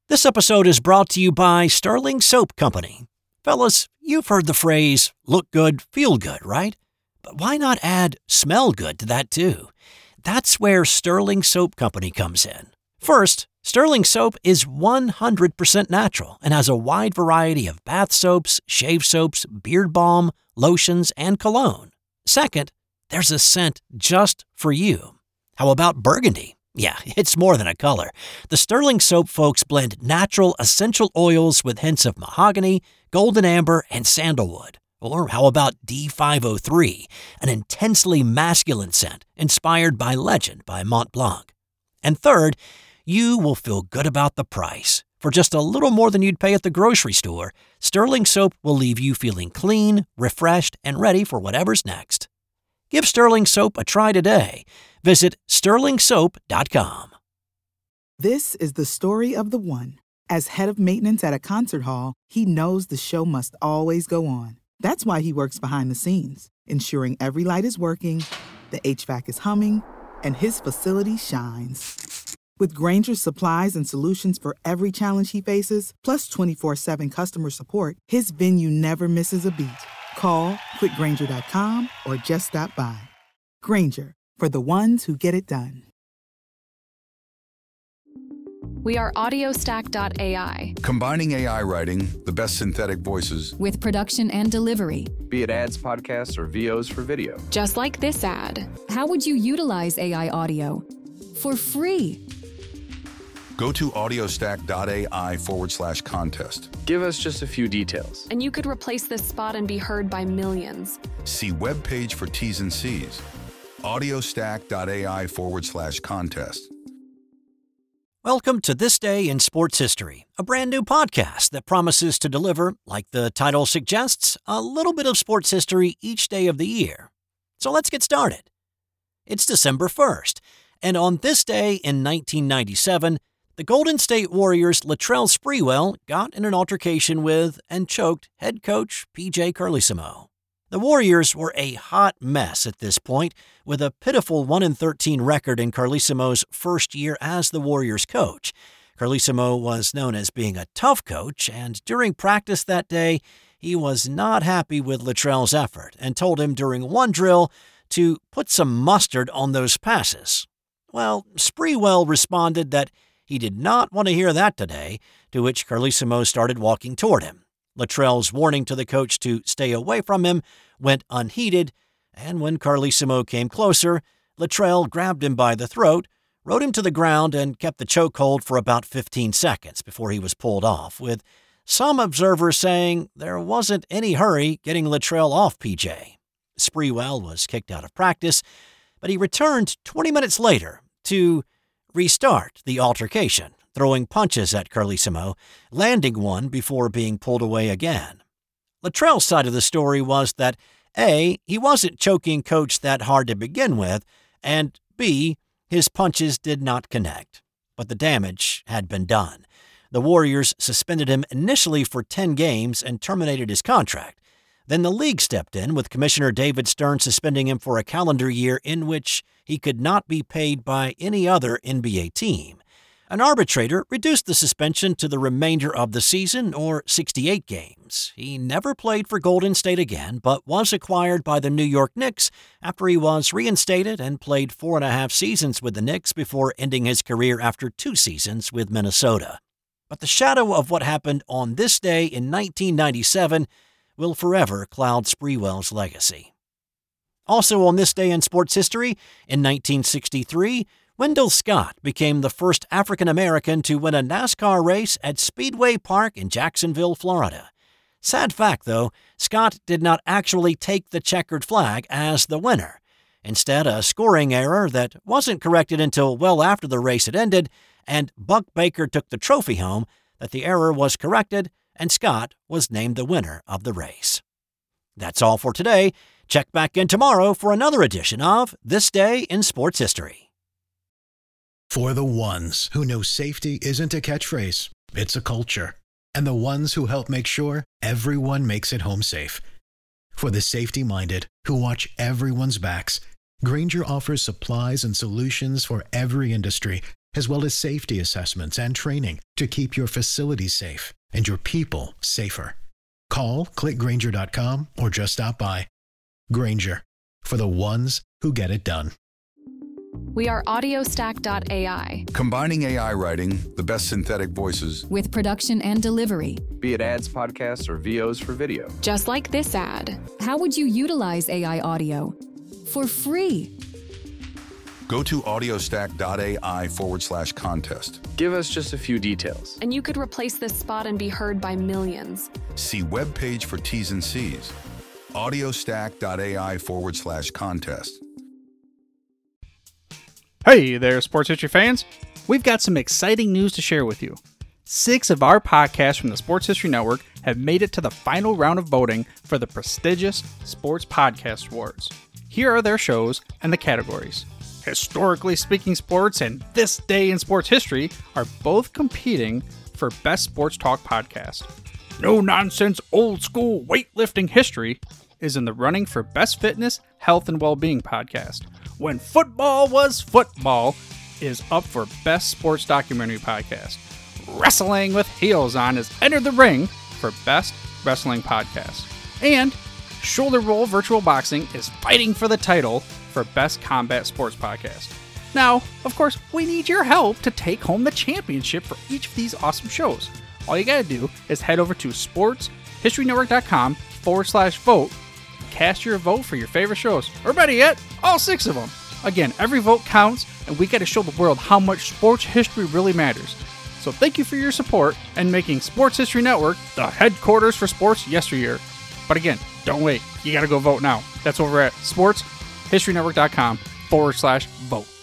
This episode is brought to you by Sterling Soap Company. Fellas, you've heard the phrase, look good, feel good, right? But why not add smell good to that too? That's where Sterling Soap Company comes in. First, Sterling Soap is 100% natural and has a wide variety of bath soaps, shave soaps, beard balm, lotions, and cologne. Second, there's a scent just for you. How about burgundy? Yeah, it's more than a color. The Sterling Soap folks blend natural essential oils with hints of mahogany, golden amber, and sandalwood. Or how about D503, an intensely masculine scent inspired by Legend by Mont Blanc. And third, you will feel good about the price. For just a little more than you'd pay at the grocery store, Sterling Soap will leave you feeling clean, refreshed, and ready for whatever's next. Give Sterling Soap a try today. Visit sterlingsoap.com. This is the story of the one. As head of maintenance at a concert hall, he knows the show must always go on. That's why he works behind the scenes, ensuring every light is working, the HVAC is humming, and his facility shines. With Grainger's supplies and solutions for every challenge he faces, plus 24/7 customer support, his venue never misses a beat. Call quickgrainger.com or just stop by. Grainger, for the ones who get it done. We are Audiostack.ai. Combining AI writing, the best synthetic voices, with production and delivery. Be it ads, podcasts, or VOs for video. Just like this ad. How would you utilize AI audio? For free. Go to audiostack.ai/contest. Give us just a few details. And you could replace this spot and be heard by millions. See webpage for T's and C's. audiostack.ai/contest. Welcome to This Day in Sports History, a brand new podcast that promises to deliver, like the title suggests, a little bit of sports history each day of the year. So let's get started. It's December 1st, and on this day in 1997, the Golden State Warriors' Latrell Sprewell got in an altercation with and choked head coach P.J. Carlesimo. The Warriors were a hot mess at this point, with a pitiful 1-13 record in Carlesimo's first year as the Warriors' coach. Carlesimo was known as being a tough coach, and during practice that day, he was not happy with Latrell's effort and told him during one drill to put some mustard on those passes. Well, Sprewell responded that he did not want to hear that today, to which Carlesimo started walking toward him. Latrell's warning to the coach to stay away from him went unheeded, and when Carlesimo came closer, Latrell grabbed him by the throat, rode him to the ground, and kept the chokehold for about 15 seconds before he was pulled off, with some observers saying there wasn't any hurry getting Latrell off PJ. Sprewell was kicked out of practice, but he returned 20 minutes later to restart the altercation, throwing punches at Carlesimo, landing one before being pulled away again. Latrell's side of the story was that A, he wasn't choking Coach that hard to begin with, and B, his punches did not connect. But the damage had been done. The Warriors suspended him initially for 10 games and terminated his contract. Then the league stepped in, with Commissioner David Stern suspending him for a calendar year in which he could not be paid by any other NBA team. An arbitrator reduced the suspension to the remainder of the season, or 68 games. He never played for Golden State again, but was acquired by the New York Knicks after he was reinstated and played 4.5 seasons with the Knicks before ending his career after 2 seasons with Minnesota. But the shadow of what happened on this day in 1997 will forever cloud Sprewell's legacy. Also on this day in sports history, in 1963, Wendell Scott became the first African-American to win a NASCAR race at Speedway Park in Jacksonville, Florida. Sad fact, though, Scott did not actually take the checkered flag as the winner. Instead, a scoring error that wasn't corrected until well after the race had ended, and Buck Baker took the trophy home, that the error was corrected and Scott was named the winner of the race. That's all for today. Check back in tomorrow for another edition of This Day in Sports History. For the ones who know safety isn't a catchphrase, it's a culture. And the ones who help make sure everyone makes it home safe. For the safety-minded who watch everyone's backs, Grainger offers supplies and solutions for every industry, as well as safety assessments and training to keep your facilities safe and your people safer. Call, click Grainger.com, or just stop by. Grainger, for the ones who get it done. We are audiostack.ai. Combining AI writing, the best synthetic voices, With production and delivery. Be it ads, podcasts, or VOs for video. Just like this ad. How would you utilize AI audio? For free. go to audiostack.ai/contest. Give us just a few details. And you could replace this spot and be heard by millions. See webpage for T's and C's. audiostack.ai/contest. Hey there, sports history fans. We've got some exciting news to share with you. 6 of our podcasts from the Sports History Network have made it to the final round of voting for the prestigious Sports Podcast Awards. Here are their shows and the categories. Historically Speaking Sports and This Day in Sports History are both competing for Best Sports Talk Podcast. No Nonsense Old School Weightlifting History is in the running for Best Fitness, Health, and Wellbeing Podcast. When Football Was Football is up for Best Sports Documentary Podcast. Wrestling with Heels On has entered the ring for Best Wrestling Podcast. And Shoulder Roll Virtual Boxing is fighting for the title for Best Combat Sports Podcast. Now, of course, we need your help to take home the championship for each of these awesome shows. All you gotta do is head over to sportshistorynetwork.com/vote. Cast your vote for your favorite shows, or better yet, all 6 of them. Again, every vote counts, and we gotta show the world how much sports history really matters. So thank you for your support and making Sports History Network the headquarters for sports yesteryear. But again, don't wait. You gotta go vote now. That's over at sportshistorynetwork.com/vote.